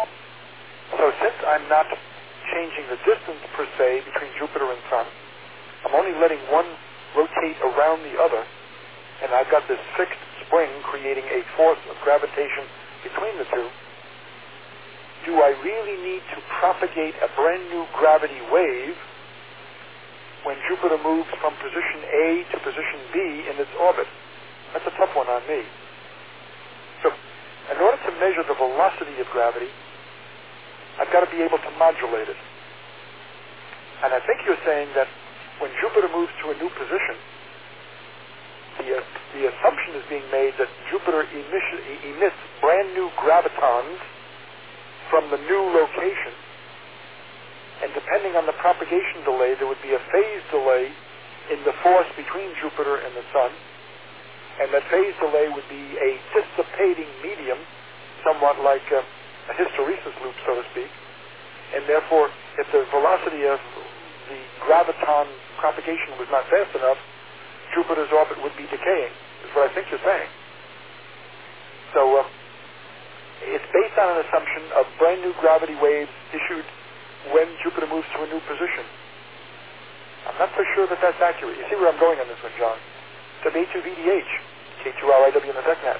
So since I'm not changing the distance per se between Jupiter and Sun, I'm only letting one rotate around the other, and I've got this fixed spring creating a force of gravitation between the two. Do I really need to propagate a brand new gravity wave when Jupiter moves from position A to position B in its orbit? That's a tough one on me. So, in order to measure the velocity of gravity, I've got to be able to modulate it. And I think you're saying that when Jupiter moves to a new position, the, uh, the assumption is being made that Jupiter emission, emits brand new gravitons from the new location, and depending on the propagation delay, there would be a phase delay in the force between Jupiter and the Sun, and that phase delay would be a dissipating medium, somewhat like a, a hysteresis loop, so to speak, and therefore, if the velocity of the graviton propagation was not fast enough, Jupiter's orbit would be decaying, is what I think you're saying. So, uh, it's based on an assumption of brand new gravity waves issued when Jupiter moves to a new position. I'm not so sure that that's accurate. You see where I'm going on this one, John. W A two V D H, K two R I W in the TechNet.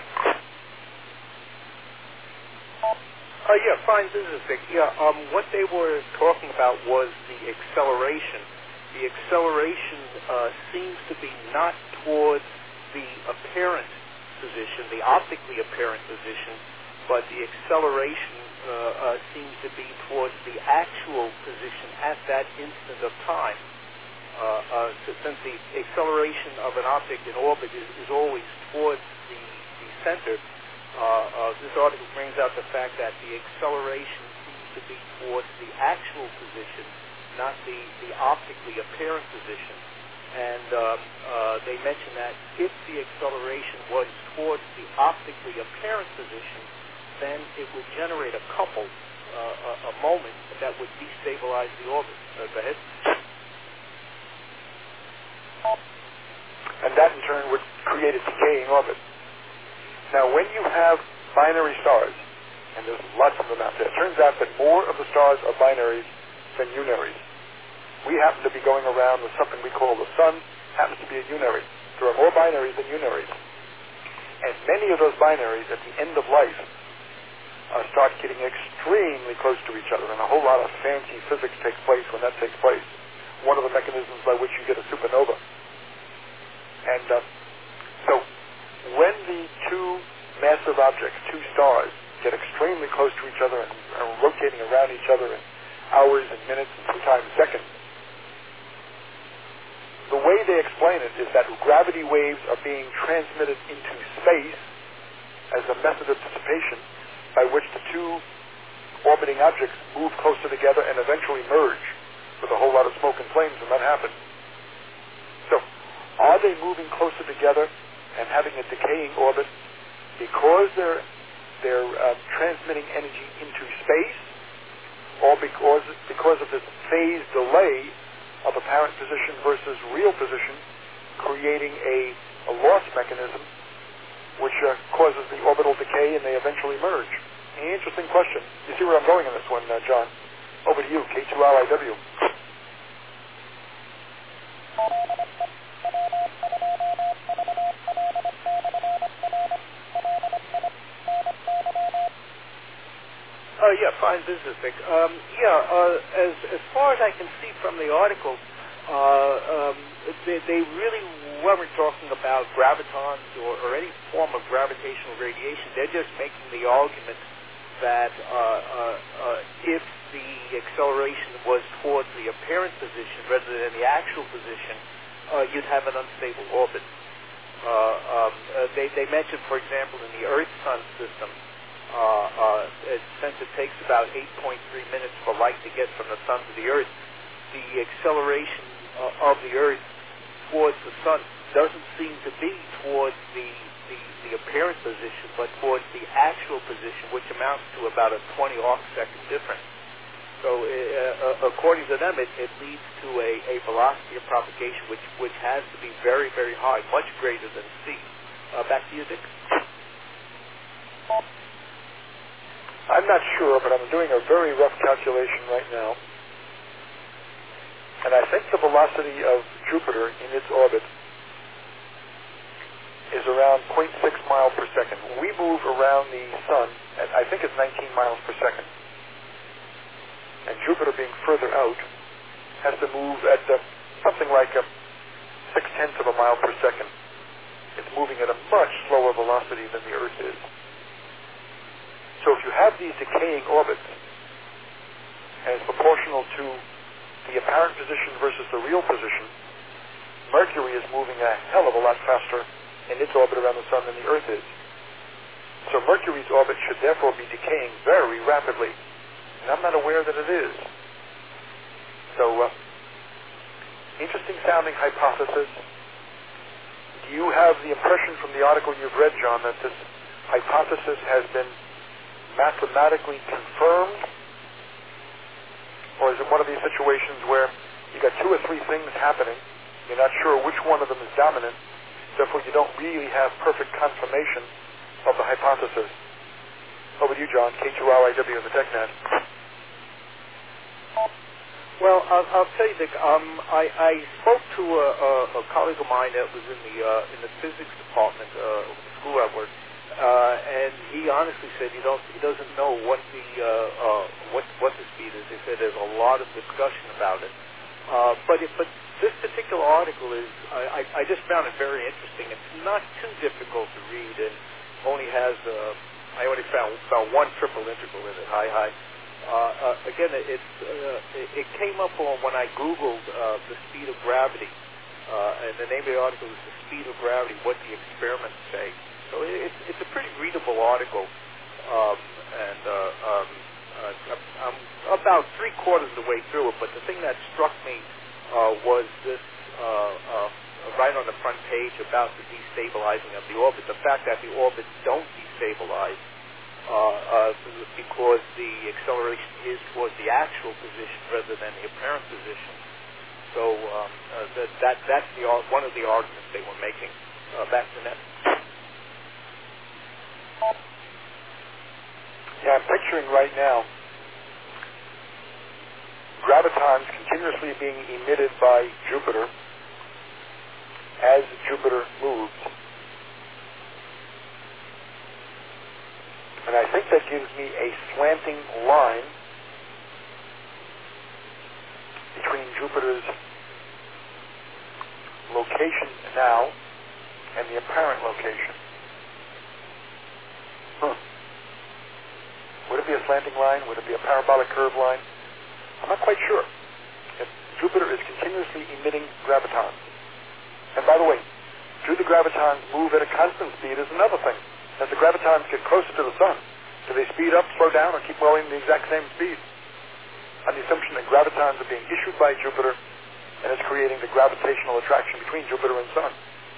Uh, yeah, fine, this is Vic. Yeah, um, what they were talking about was the acceleration. The acceleration uh, seems to be not towards the apparent position, the optically apparent position, but the acceleration uh, uh, seems to be towards the actual position at that instant of time. Uh, uh, so since the acceleration of an object in orbit is, is always towards the, the center, uh, uh, this article brings out the fact that the acceleration seems to be towards the actual position, not the, the optically apparent position. And um, uh, they mention that if the acceleration was towards the optically apparent position, then it would generate a couple, uh, a, a moment that would destabilize the orbit. Uh, go ahead. And that in turn would create a decaying orbit. Now, when you have binary stars, and there's lots of them out there, it turns out that more of the stars are binaries than unaries. We happen to be going around with something we call the Sun, happens to be a unary. There are more binaries than unaries. And many of those binaries at the end of life uh, start getting extremely close to each other, and a whole lot of fancy physics takes place when that takes place. One of the mechanisms by which you get a supernova. And uh, so when the two massive objects, two stars, get extremely close to each other and are rotating around each other in hours and minutes and sometimes seconds, the way they explain it is that gravity waves are being transmitted into space as a method of dissipation by which the two orbiting objects move closer together and eventually merge with a whole lot of smoke and flames when that happens. So, are they moving closer together and having a decaying orbit because they're they're uh, transmitting energy into space, or because because of this phase delay of apparent position versus real position, creating a, a loss mechanism which uh, causes the orbital decay and they eventually merge? An interesting question. You see where I'm going in this one, uh, John? Over to you, K two R I W. Uh, yeah, fine business, Vic. Um, yeah, uh, as as far as I can see from the article, uh, um, they, they really weren't talking about gravitons or, or any form of gravitational radiation. They're just making the argument that uh, uh, uh, if the acceleration was towards the apparent position rather than the actual position, uh, you'd have an unstable orbit. Uh, um, uh, they, they mentioned, for example, in the Earth-Sun system, Uh, uh, it, since it takes about eight point three minutes for light to get from the Sun to the Earth, the acceleration uh, of the Earth towards the Sun doesn't seem to be towards the, the, the apparent position, but towards the actual position, which amounts to about a twenty arc second difference. So uh, uh, according to them, it, it leads to a, a velocity of propagation which, which has to be very, very high, much greater than c. Uh, back to you, Dick. I'm not sure, but I'm doing a very rough calculation right now. And I think the velocity of Jupiter in its orbit is around zero point six miles per second. We move around the sun at, I think it's nineteen miles per second. And Jupiter, being further out, has to move at uh, something like a six-tenths of a mile per second. It's moving at a much slower velocity than the Earth is. So if you have these decaying orbits, and it's proportional to the apparent position versus the real position, Mercury is moving a hell of a lot faster in its orbit around the sun than the Earth is. So Mercury's orbit should therefore be decaying very rapidly. And I'm not aware that it is. So, uh, interesting sounding hypothesis. Do you have the impression from the article you've read, John, that this hypothesis has been mathematically confirmed? Or is it one of these situations where you got two or three things happening, you're not sure which one of them is dominant, therefore you don't really have perfect confirmation of the hypothesis? Over to you, John, K two R I W in the TechNet. Well, I'll, I'll tell you, Dick. Um, I, I spoke to a, a, a colleague of mine that was in the uh, in the physics department uh, of the school I worked, uh, and he honestly said he don't he doesn't know what the uh, uh, what what the speed is. He said there's a lot of discussion about it, uh, but it, but this particular article is I, I, I just found it very interesting. It's not too difficult to read, and only has uh, I only found found one triple integral in it. Hi, hi. Uh, uh, again, it, it's, uh, it, it came up on when I Googled uh, the speed of gravity, uh, and the name of the article is The Speed of Gravity, What the Experiments Say. So it, it's, it's a pretty readable article, um, and uh, um, uh, I'm about three quarters of the way through it, but the thing that struck me uh, was this uh, uh, right on the front page about the destabilizing of the orbit, the fact that the orbits don't destabilize, Uh, uh, because the acceleration is towards the actual position rather than the apparent position. So um, uh, that, that that's the one of the arguments they were making. Uh, back to that. Yeah, I'm picturing right now gravitons continuously being emitted by Jupiter as Jupiter moves. And I think that gives me a slanting line between Jupiter's location now and the apparent location. Huh. Would it be a slanting line? Would it be a parabolic curve line? I'm not quite sure. If Jupiter is continuously emitting gravitons. And by the way, do the gravitons move at a constant speed is another thing. As the gravitons get closer to the sun, do they speed up, slow down, or keep going the exact same speed? On the assumption that gravitons are being issued by Jupiter and it's creating the gravitational attraction between Jupiter and sun.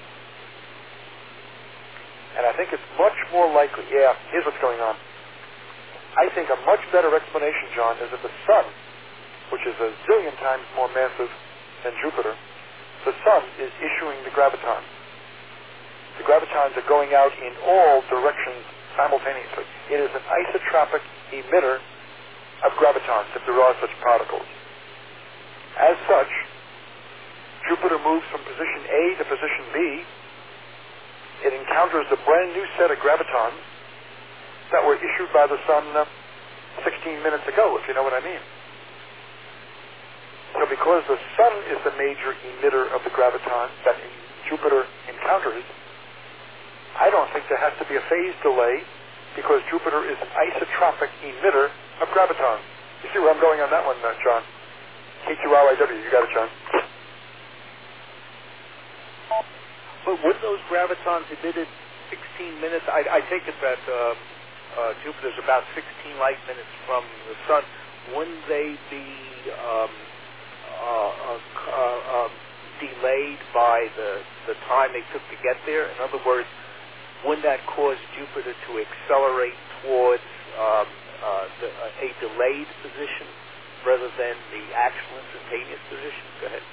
And I think it's much more likely, yeah, here's what's going on. I think a much better explanation, John, is that the sun, which is a zillion times more massive than Jupiter, the sun is issuing the gravitons. The gravitons are going out in all directions simultaneously. It is an isotropic emitter of gravitons, if there are such particles. As such, Jupiter moves from position A to position B. It encounters a brand new set of gravitons that were issued by the sun uh, sixteen minutes ago, if you know what I mean. So because the sun is the major emitter of the gravitons that Jupiter encounters, I don't think there has to be a phase delay because Jupiter is an isotropic emitter of gravitons. You see where I'm going on that one, uh, John? K two R I W, you got it, John. But with those gravitons emitted sixteen minutes, I, I take it that uh, uh, Jupiter's about sixteen light minutes from the sun. Wouldn't they be um, uh, uh, uh, delayed by the, the time they took to get there? In other words, wouldn't that cause Jupiter to accelerate towards um, uh, the, uh, a delayed position rather than the actual instantaneous position? Go ahead.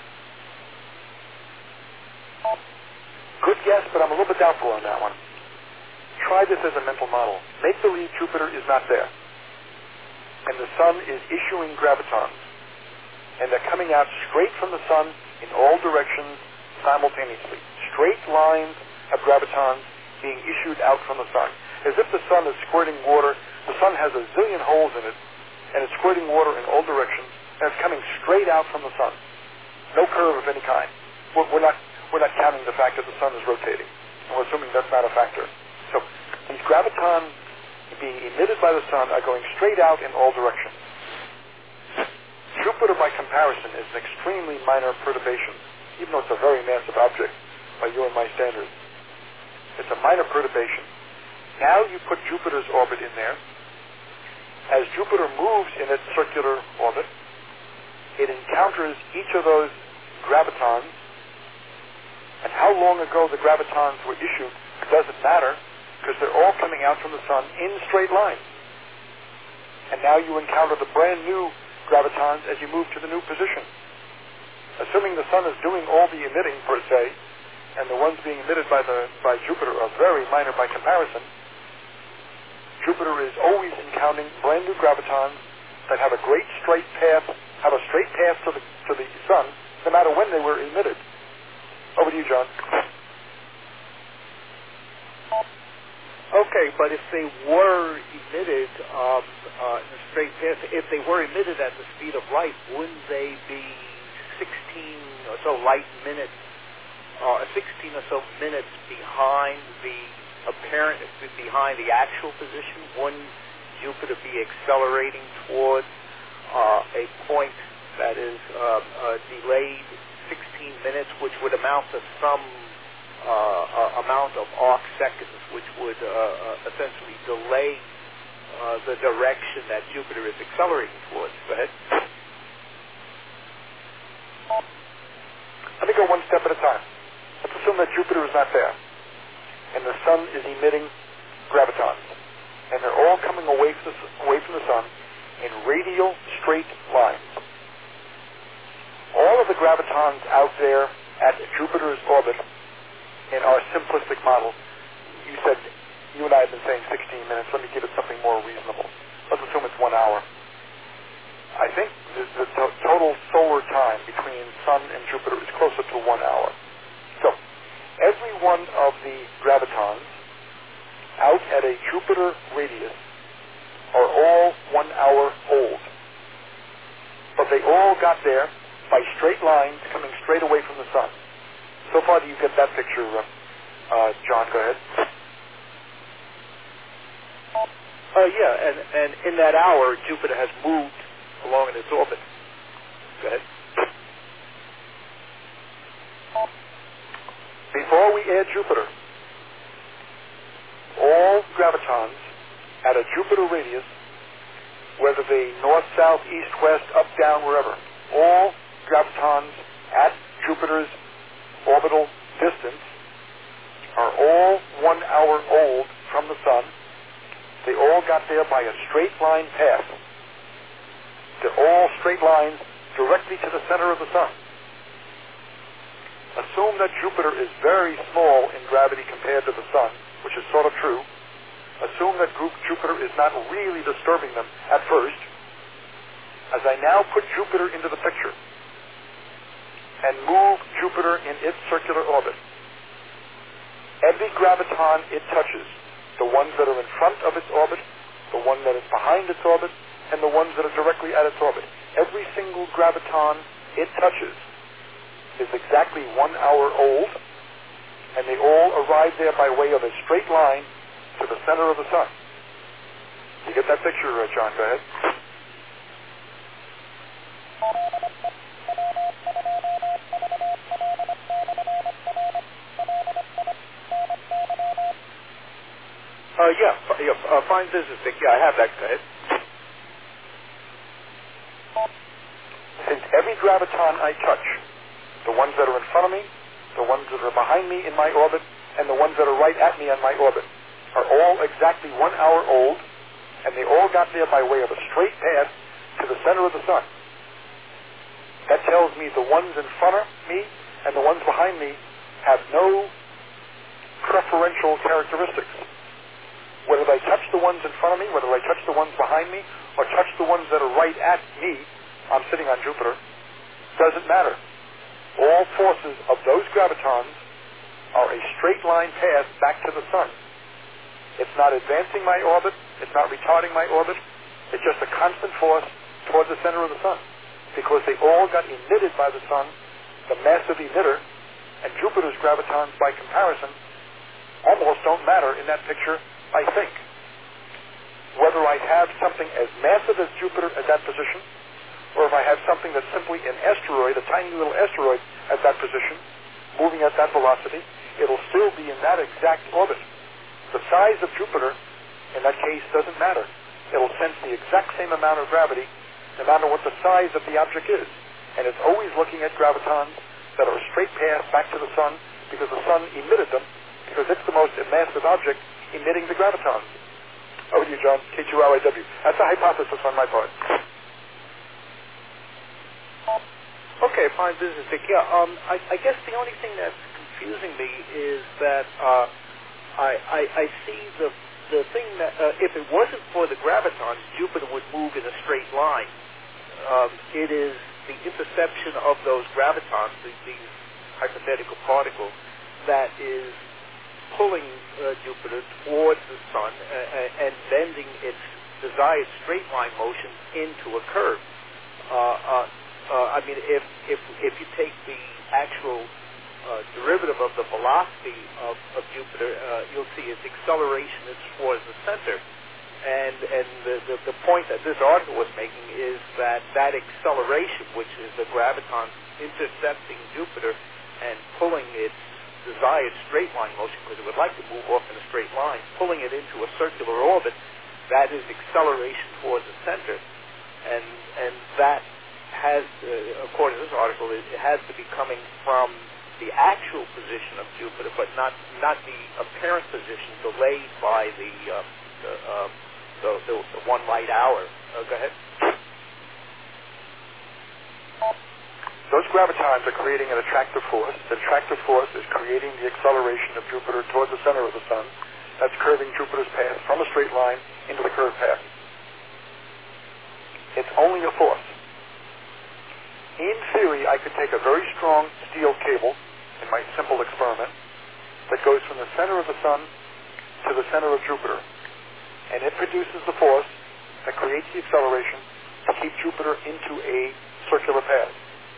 Good guess, but I'm a little bit doubtful on that one. Try this as a mental model. Make believe Jupiter is not there, and the sun is issuing gravitons, and they're coming out straight from the sun in all directions simultaneously. Straight lines of gravitons being issued out from the sun. As if the sun is squirting water. The sun has a zillion holes in it, and it's squirting water in all directions, and it's coming straight out from the sun. No curve of any kind. We're, we're not we're not counting the fact that the sun is rotating. And we're assuming that's not a factor. So these gravitons being emitted by the sun are going straight out in all directions. Jupiter, by comparison, is an extremely minor perturbation, even though it's a very massive object by you and my standards. It's a minor perturbation. Now you put Jupiter's orbit in there. As Jupiter moves in its circular orbit, it encounters each of those gravitons, and how long ago the gravitons were issued doesn't matter, because they're all coming out from the sun in straight lines. And now you encounter the brand new gravitons as you move to the new position. Assuming the sun is doing all the emitting per se, and the ones being emitted by the by Jupiter are very minor by comparison, Jupiter is always encountering brand new gravitons that have a great straight path, have a straight path to the to the sun, no matter when they were emitted. Over to you, John. Okay, but if they were emitted um, uh, in a straight path, if they were emitted at the speed of light, wouldn't they be sixteen or so light minutes, uh, sixteen or so minutes behind the apparent, behind the actual position? Wouldn't Jupiter be accelerating towards uh, a point that is uh, uh, delayed sixteen minutes, which would amount to some Uh, uh, amount of arc seconds, which would uh, uh, essentially delay uh, the direction that Jupiter is accelerating towards? Go ahead. Let me go one step at a time. Let's assume that Jupiter is not there, and the sun is emitting gravitons, and they're all coming away from the, away from the sun in radial straight lines. All of the gravitons out there at Jupiter's orbit, in our simplistic model, you said, you and I have been saying sixteen minutes. Let me give it something more reasonable. Let's assume it's one hour. I think the, the to- total solar time between Sun and Jupiter is closer to one hour. So, every one of the gravitons out at a Jupiter radius are all one hour old. But they all got there by straight lines coming straight away from the Sun. So far, do you get that picture, uh, uh, John? Go ahead. Uh, yeah, and, and in that hour, Jupiter has moved along in its orbit. Go ahead. Before we add Jupiter, all gravitons at a Jupiter radius, whether they north, south, east, west, up, down, wherever, all gravitons at Jupiter's orbital distance are all one hour old from the sun. They all got there by a straight line path. They're all straight lines directly to the center of the sun. Assume that Jupiter is very small in gravity compared to the sun, which is sort of true. Assume that group Jupiter is not really disturbing them at first. As I now put Jupiter into the picture, and move Jupiter in its circular orbit, every graviton it touches, the ones that are in front of its orbit, the one that is behind its orbit, and the ones that are directly at its orbit, every single graviton it touches is exactly one hour old, and they all arrive there by way of a straight line to the center of the sun. You get that picture, uh, John? Go ahead. Uh, yeah, f- yeah uh, fine business, Dick. Yeah, I have that. Go ahead. Since every graviton I touch, the ones that are in front of me, the ones that are behind me in my orbit, and the ones that are right at me on my orbit, are all exactly one hour old, and they all got there by way of a straight path to the center of the sun. That tells me the ones in front of me and the ones behind me have no preferential characteristics. Whether I touch the ones in front of me, whether I touch the ones behind me, or touch the ones that are right at me, I'm sitting on Jupiter, doesn't matter. all forces of those gravitons are a straight line path back to the sun. It's not advancing my orbit. It's not retarding my orbit. It's just a constant force towards the center of the sun, because they all got emitted by the sun, the massive emitter, and Jupiter's gravitons, by comparison, almost don't matter in that picture, I think. Whether I have something as massive as Jupiter at that position, or if I have something that's simply an asteroid, a tiny little asteroid at that position, moving at that velocity, it'll still be in that exact orbit. The size of Jupiter, in that case, doesn't matter. It'll sense the exact same amount of gravity, no matter what the size of the object is. And it's always looking at gravitons that are a straight path back to the sun, because the sun emitted them, because it's the most massive object emitting the gravitons. Over to you, John, K two L I W. That's a hypothesis on my part. Okay, fine, business, Dick. Yeah, um, I, I guess the only thing that's confusing me is that uh, I, I, I see the the thing that uh, if it wasn't for the gravitons, Jupiter would move in a straight line. Um, it is the interception of those gravitons, the, these hypothetical particles, that is pulling uh, Jupiter towards the sun uh, and bending its desired straight line motion into a curve. Uh, uh, uh, I mean, if if if you take the actual uh, derivative of the velocity of, of Jupiter, uh, you'll see its acceleration is towards the center. And and the, the, the point that this article was making is that that acceleration, which is the graviton intercepting Jupiter and pulling its desired straight line motion, because it would like to move off in a straight line, pulling it into a circular orbit, that is acceleration towards the center. And and that has, uh, according to this article, it, it has to be coming from the actual position of Jupiter, but not not the apparent position delayed by the uh, the, uh, the, the the one light hour. Uh, go ahead. Those gravitons are creating an attractive force. The attractive force is creating the acceleration of Jupiter towards the center of the sun. That's curving Jupiter's path from a straight line into the curved path. It's only a force. In theory, I could take a very strong steel cable in my simple experiment that goes from the center of the sun to the center of Jupiter. And it produces the force that creates the acceleration to keep Jupiter into a circular path.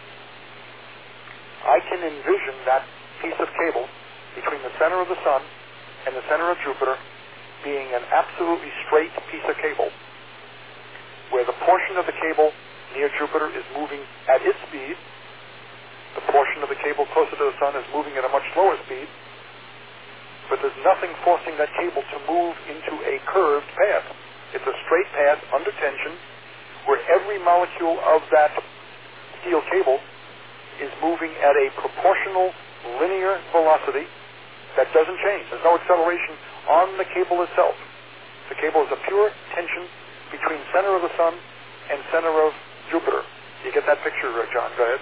I can envision that piece of cable between the center of the sun and the center of Jupiter being an absolutely straight piece of cable, where the portion of the cable near Jupiter is moving at its speed, the portion of the cable closer to the sun is moving at a much slower speed, but there's nothing forcing that cable to move into a curved path. It's a straight path under tension, where every molecule of that steel cable is moving at a proportional linear velocity that doesn't change. There's no acceleration on the cable itself. The cable is a pure tension between center of the sun and center of Jupiter. You get that picture, uh, John? Go ahead.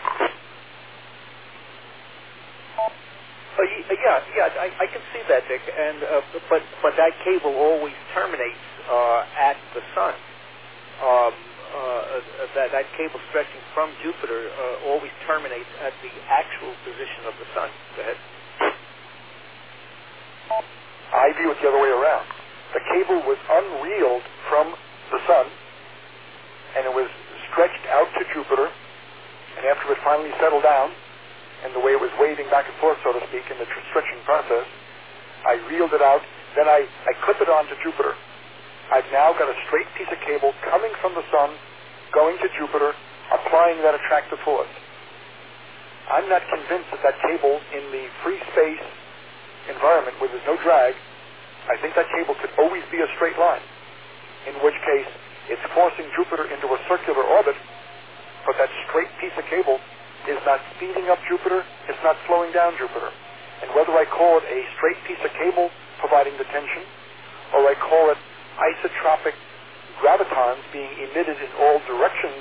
Uh, yeah, yeah, I, I can see that, Dick. And uh, but but that cable always terminates uh, at the sun. Um, uh, that that cable stretching from Jupiter uh, always terminates at the actual position of the sun. Go ahead. I view it the other way around. The cable was unreeled from the sun, and it was stretched out to Jupiter, and after it finally settled down, and the way it was waving back and forth, so to speak, in the tr- stretching process, I reeled it out, then I, I clip it onto Jupiter. I've now got a straight piece of cable coming from the sun, going to Jupiter, applying that attractive force. I'm not convinced that that cable in the free space environment where there's no drag, I think that cable could always be a straight line, in which case it's forcing Jupiter into a circular orbit, but that straight piece of cable is not speeding up Jupiter, it's not slowing down Jupiter. And whether I call it a straight piece of cable providing the tension, or I call it isotropic gravitons being emitted in all directions